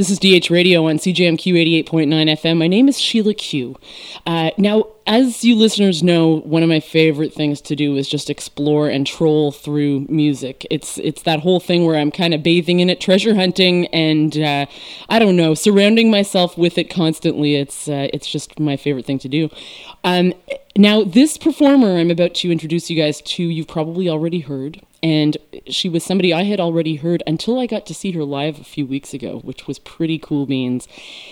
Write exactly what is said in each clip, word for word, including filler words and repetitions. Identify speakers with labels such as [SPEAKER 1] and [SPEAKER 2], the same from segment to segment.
[SPEAKER 1] This is D H Radio on C J M Q eighty-eight point nine F M. My name is Sheila Q. Uh, now, as you listeners know, one of my favorite things to do is just explore and troll through music. It's it's that whole thing where I'm kind of bathing in it, treasure hunting, and uh, I don't know, surrounding myself with it constantly. It's uh, it's just my favorite thing to do. Um, now, this performer I'm about to introduce you guys to, you've probably already heard. And she was somebody I had already heard until I got to see her live a few weeks ago, which was pretty cool beans.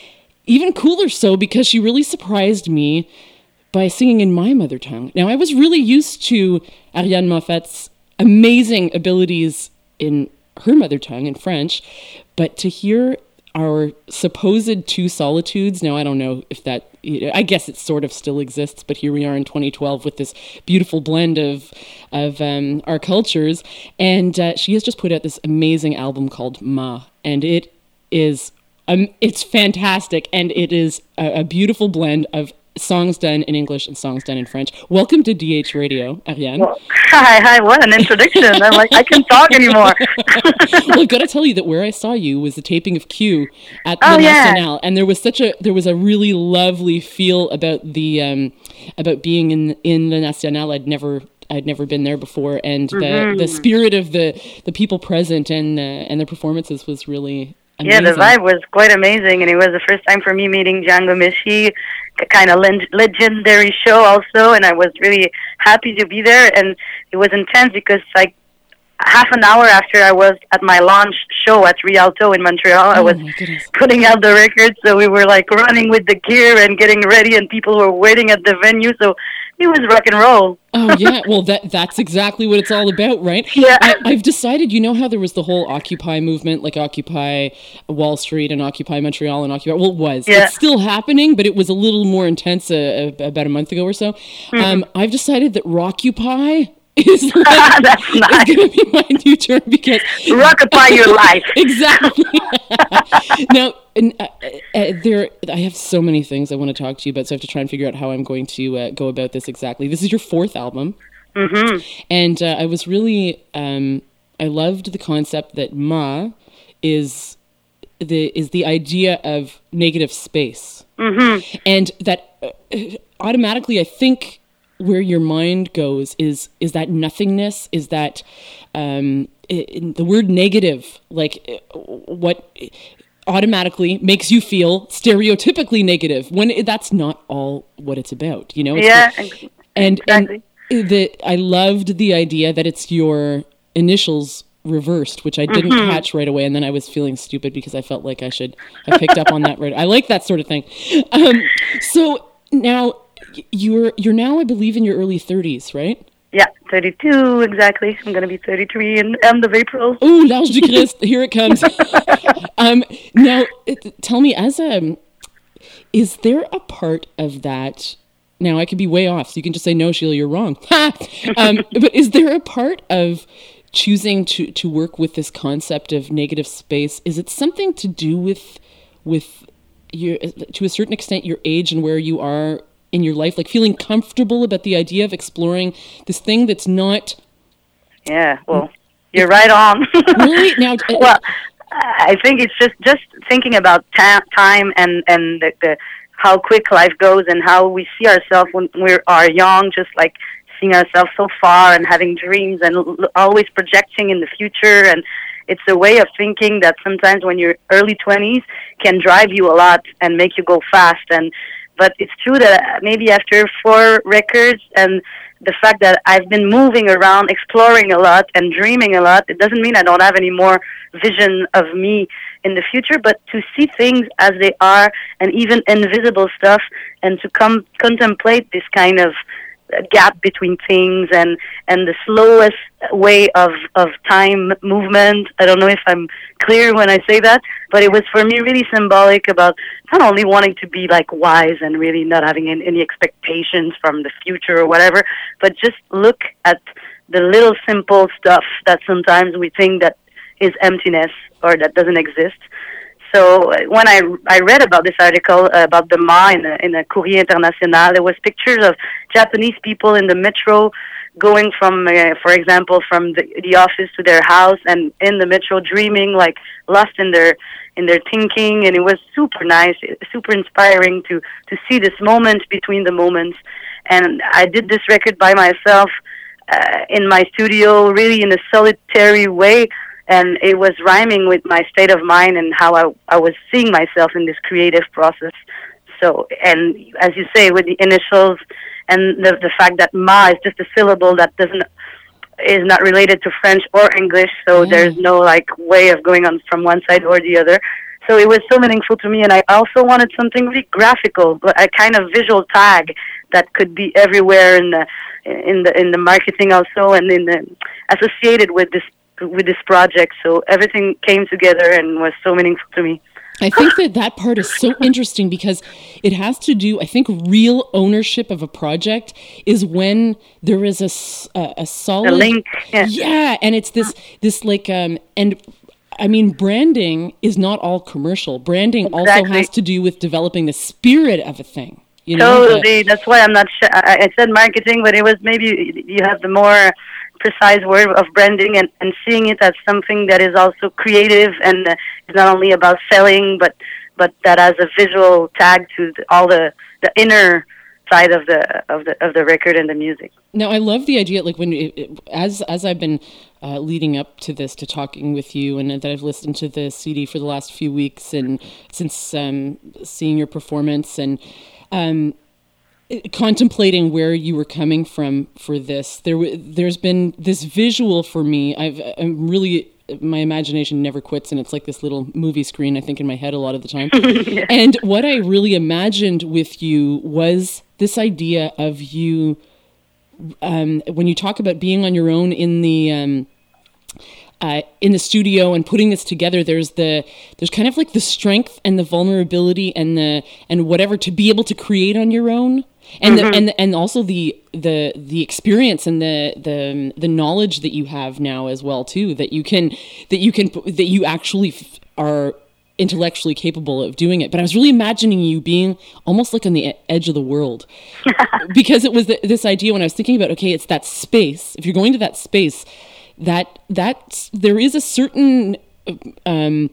[SPEAKER 1] Even cooler so because she really surprised me by singing in my mother tongue. Now, I was really used to Ariane Moffat's amazing abilities in her mother tongue, in French, but to hear our supposed two solitudes, now I don't know if that, I guess it sort of still exists, but here we are in twenty twelve with this beautiful blend of of um, our cultures, and uh, she has just put out this amazing album called Ma, and it is, um, it's fantastic, and it is a, a beautiful blend of songs done in English and songs done in French. Welcome to D H Radio, Ariane.
[SPEAKER 2] Well, hi, hi, what an introduction. I'm like, I can't talk anymore.
[SPEAKER 1] Well, I've got to tell you that where I saw you was the taping of Q at
[SPEAKER 2] oh,
[SPEAKER 1] the
[SPEAKER 2] yeah.
[SPEAKER 1] National, and there was such a, there was a really lovely feel about the, um, about being in, in the National. I'd never, I'd never been there before, and
[SPEAKER 2] mm-hmm.
[SPEAKER 1] the, the spirit of the, the people present and, uh, and the performances was really amazing.
[SPEAKER 2] Yeah, the vibe was quite amazing, and it was the first time for me meeting Django Mishi, a kind of leg- legendary show also, and I was really happy to be there, and it was intense because like half an hour after I was at my launch show at Rialto in Montreal,
[SPEAKER 1] oh,
[SPEAKER 2] I was putting out the record, so we were like running with the gear and getting ready, and people were waiting at the venue, so it was rock and roll.
[SPEAKER 1] Oh, yeah. Well, that that's exactly what it's all about, right?
[SPEAKER 2] Yeah.
[SPEAKER 1] I, I've decided, you know how there was the whole Occupy movement, like Occupy Wall Street and Occupy Montreal and Occupy... Well, it was.
[SPEAKER 2] Yeah.
[SPEAKER 1] It's still happening, but it was a little more intense uh, about a month ago or so. Mm-hmm. Um, I've decided that Rockupy is, like,
[SPEAKER 2] That's nice.
[SPEAKER 1] is going to be my new term because...
[SPEAKER 2] Rockupy your life.
[SPEAKER 1] Exactly. Now... And, uh, uh, there, I have so many things I want to talk to you about, so I have to try and figure out how I'm going to uh, go about this exactly. This is your fourth album,
[SPEAKER 2] mm-hmm.
[SPEAKER 1] and uh, I was really, um, I loved the concept that Ma is the is the idea of negative space,
[SPEAKER 2] mm-hmm.
[SPEAKER 1] and that uh, automatically, I think where your mind goes is is that nothingness, is that um, in the word negative, like what. automatically makes you feel stereotypically negative when it, that's not all what it's about, you know? It's
[SPEAKER 2] yeah,
[SPEAKER 1] the, and
[SPEAKER 2] exactly.
[SPEAKER 1] and the I loved the idea that it's your initials reversed, which I didn't
[SPEAKER 2] mm-hmm.
[SPEAKER 1] catch right away, and then I was feeling stupid because I felt like I should have picked up on that right. I like that sort of thing. Um, so now you're you're now, I believe, in your early thirties, right?
[SPEAKER 2] Yeah, thirty-two, exactly. I'm going to be thirty-three in end of April.
[SPEAKER 1] Oh, l'âge du Christ, here it comes. um, now, tell me, as a, is there a part of that, now I could be way off, so you can just say, no, Sheila, you're wrong. um, but is there a part of choosing to, to work with this concept of negative space? Is it something to do with, with your, to a certain extent, your age and where you are in your life, like feeling comfortable about the idea of exploring this thing that's not...
[SPEAKER 2] Yeah, well, you're right on.
[SPEAKER 1] Really? Now, uh,
[SPEAKER 2] well, I think it's just, just thinking about ta- time and, and the, the how quick life goes and how we see ourselves when we are young, just like seeing ourselves so far and having dreams and l- always projecting in the future. And it's a way of thinking that sometimes when you're early twenties can drive you a lot and make you go fast. And But it's true that maybe after four records and the fact that I've been moving around, exploring a lot and dreaming a lot, it doesn't mean I don't have any more vision of me in the future, but to see things as they are and even invisible stuff and to come contemplate this kind of gap between things and, and the slowest way of, of time movement. I don't know if I'm clear when I say that, but it was for me really symbolic about not only wanting to be like wise and really not having any, any expectations from the future or whatever, but just look at the little simple stuff that sometimes we think that is emptiness or that doesn't exist. So when I, I read about this article uh, about the Ma in a, in a Courrier International, there was pictures of Japanese people in the metro going from, uh, for example, from the, the office to their house and in the metro, dreaming, like lost in their in their thinking, and it was super nice, super inspiring to to see this moment between the moments. And I did this record by myself uh, in my studio, really in a solitary way, and it was rhyming with my state of mind and how I I was seeing myself in this creative process. So, and as you say, with the initials and the the fact that Ma is just a syllable that doesn't is not related to French or English, so mm. there's no like way of going on from one side or the other. So it was so meaningful to me, and I also wanted something really graphical, a kind of visual tag that could be everywhere in the in the in the marketing also, and in the associated with this with this project. So everything came together and was so meaningful to me.
[SPEAKER 1] I think that that part is so interesting because it has to do, I think real ownership of a project is when there is a, a, a solid...
[SPEAKER 2] A link, yeah.
[SPEAKER 1] Yeah, and it's this, this like, um, and I mean, branding is not all commercial. Branding exactly. also has to do with developing the spirit of a thing. You know,
[SPEAKER 2] totally. That's why I'm not sure. I, I said marketing, but it was maybe you have the more precise word of branding and, and seeing it as something that is also creative and uh, it's not only about selling, but but that has a visual tag to the, all the, the inner side of the of the of the record and the music.
[SPEAKER 1] Now, I love the idea. Like when it, it, as as I've been uh, leading up to this, to talking with you, and that I've listened to the C D for the last few weeks, and since um, seeing your performance and. Um, contemplating where you were coming from for this, there there's been this visual for me. I've I'm really my imagination never quits, and it's like this little movie screen I think in my head a lot of the time. Yeah. And what I really imagined with you was this idea of you um, when you talk about being on your own in the um, Uh, in the studio and putting this together, there's the there's kind of like the strength and the vulnerability and the and whatever to be able to create on your own, and mm-hmm. the, and and also the the the experience and the the the knowledge that you have now as well too, that you can that you can that you actually f- are intellectually capable of doing it. But I was really imagining you being almost like on the edge of the world, because it was the, this idea when I was thinking about, okay, it's that space. If you're going to that space. That that there is a certain um,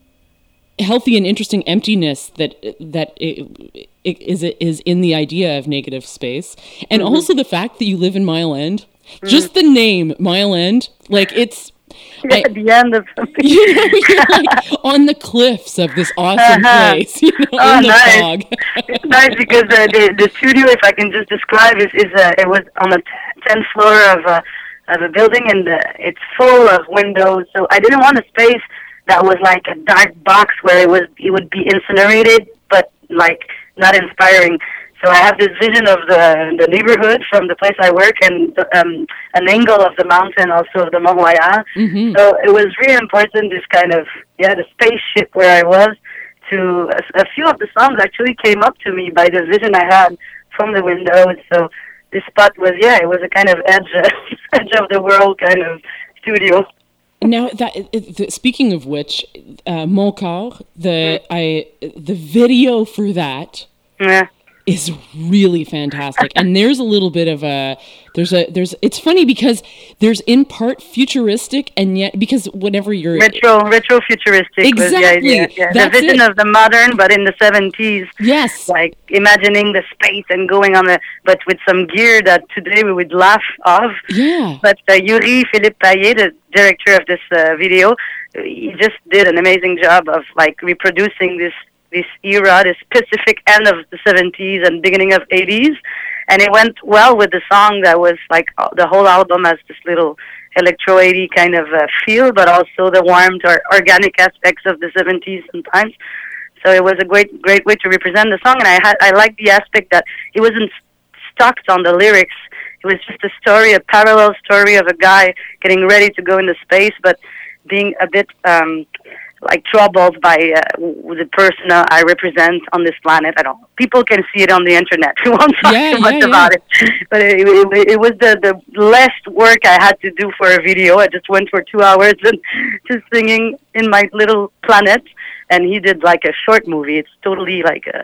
[SPEAKER 1] healthy and interesting emptiness that that it, it is is in the idea of negative space, and mm-hmm. also the fact that you live in Mile End. Mm. Just the name Mile End, like it's
[SPEAKER 2] yeah, I, at the end of something.
[SPEAKER 1] You know, you're like on the cliffs of this awesome uh-huh. place, you know,
[SPEAKER 2] oh,
[SPEAKER 1] in the
[SPEAKER 2] nice.
[SPEAKER 1] fog.
[SPEAKER 2] It's nice because uh, the the studio, if I can just describe, is is uh, it was on the tenth floor of. Uh, of a building, and uh, it's full of windows. So I didn't want a space that was like a dark box where it was it would be incinerated, but like not inspiring. So I have this vision of the the neighborhood from the place I work, and the, um, an angle of the mountain, also of the Mont Royal. Mm-hmm. So it was really important. This kind of yeah, the spaceship where I was. To a, a few of the songs actually came up to me by the vision I had from the windows. So. This spot was, yeah, it was a kind of edge, uh, edge of the world kind of studio.
[SPEAKER 1] Now, that the, speaking of which, uh, Mon Corps, the mm. I the video for that yeah. is really fantastic, and there's a little bit of a there's a there's it's funny because there's in part futuristic, and yet because whenever you're
[SPEAKER 2] retro retro futuristic
[SPEAKER 1] exactly
[SPEAKER 2] was the idea. Yeah. The vision
[SPEAKER 1] it.
[SPEAKER 2] of the modern, but in the seventies.
[SPEAKER 1] Yes,
[SPEAKER 2] like imagining the space and going on the but with some gear that today we would laugh of.
[SPEAKER 1] Yeah,
[SPEAKER 2] but uh, Yuri Philippe Payet, the director of this uh, video, he just did an amazing job of like reproducing this. this era, this specific end of the seventies and beginning of eighties, and it went well with the song that was like the whole album has this little electro eighty kind of uh, feel, but also the warmth or organic aspects of the seventies sometimes. So it was a great, great way to represent the song, and I had I liked the aspect that it wasn't stuck on the lyrics. It was just a story, a parallel story of a guy getting ready to go into space, but being a bit. Um, like troubled by uh, the person I represent on this planet. I don't know. People can see it on the internet. We won't talk
[SPEAKER 1] yeah,
[SPEAKER 2] too much
[SPEAKER 1] yeah,
[SPEAKER 2] about
[SPEAKER 1] yeah.
[SPEAKER 2] it. But it, it, it was the, the less work I had to do for a video. I just went for two hours and just singing in my little planet. And he did like a short movie. It's totally like a,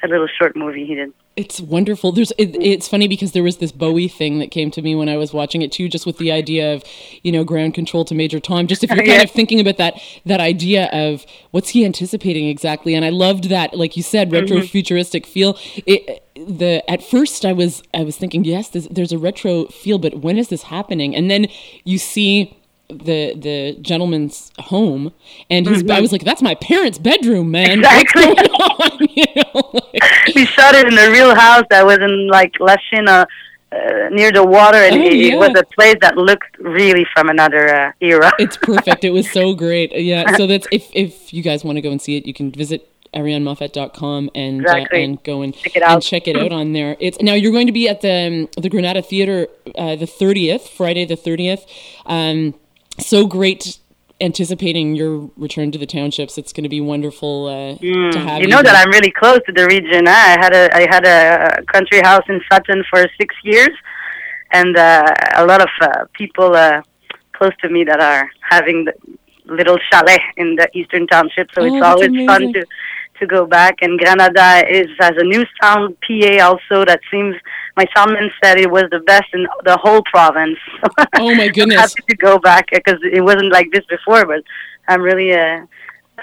[SPEAKER 2] a little short movie he did.
[SPEAKER 1] It's wonderful. There's it, it's funny because there was this Bowie thing that came to me when I was watching it too, just with the idea of, you know, ground control to Major Tom. Just if you're kind
[SPEAKER 2] Yeah.
[SPEAKER 1] of thinking about that that idea of what's he anticipating exactly. And I loved that, like you said, retro futuristic feel. It, the at first I was I was thinking, yes, there's, there's a retro feel, but when is this happening? And then you see the the gentleman's home, and his I was like, that's my parents' bedroom, man.
[SPEAKER 2] Exactly.
[SPEAKER 1] What's going on? You know, like,
[SPEAKER 2] We shot it in a real house that was in like La Chine, uh, uh, near the water, and
[SPEAKER 1] Oh,
[SPEAKER 2] it,
[SPEAKER 1] yeah.
[SPEAKER 2] it was a place that looked really from another uh, era.
[SPEAKER 1] it's perfect. It was so great. Yeah. So that's if if you guys want to go and see it, you can visit ariane moffat dot com and
[SPEAKER 2] Exactly.
[SPEAKER 1] uh, and go and
[SPEAKER 2] Check it out.
[SPEAKER 1] and check it out on there. It's now you're going to be at the um, the Granada Theater uh, the thirtieth, Friday the thirtieth. Um, so great. Anticipating your return to the townships, it's going to be wonderful uh, to have
[SPEAKER 2] You know
[SPEAKER 1] there.
[SPEAKER 2] that I'm really close to the region. Huh? I had a I had a country house in Sutton for six years, and uh, a lot of uh, people uh, close to me that are having the little chalet in the eastern township. So
[SPEAKER 1] Oh,
[SPEAKER 2] it's
[SPEAKER 1] that's
[SPEAKER 2] always
[SPEAKER 1] amazing.
[SPEAKER 2] fun to to go back. And Granada is has a new sound P A also that seems. My soundman said it was the best in the whole province.
[SPEAKER 1] Oh my
[SPEAKER 2] I'm
[SPEAKER 1] goodness!
[SPEAKER 2] happy to go back because it wasn't like this before, but I'm really. Uh, um,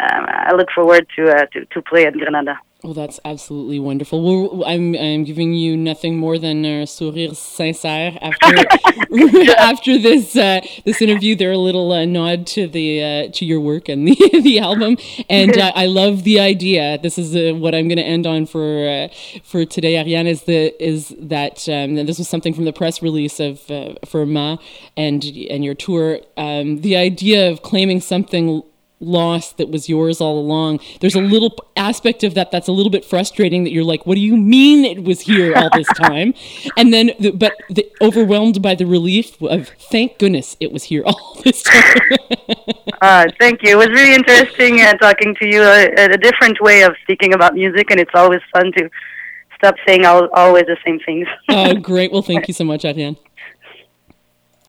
[SPEAKER 2] I look forward to, uh, to to play at Granada.
[SPEAKER 1] Well, that's absolutely wonderful. Well, I'm I'm giving you nothing more than a sourire sincère after after this uh, this interview. There a little uh, nod to the uh, to your work and the the album, and uh, I love the idea. This is uh, what I'm going to end on for uh, for today. Ariane is the is that um, and this was something from the press release of uh, for Ma and and your tour. Um, the idea of claiming something lost that was yours all along. There's a little p- aspect of that that's a little bit frustrating that you're like, what do you mean it was here all this time? And then, the, but the, overwhelmed by the relief of thank goodness it was here all this time.
[SPEAKER 2] Uh, thank you. It was really interesting uh, talking to you. Uh, a different way of speaking about music, and it's always fun to stop saying al- always the same things.
[SPEAKER 1] Oh, great. Well, thank you so much, Ariane.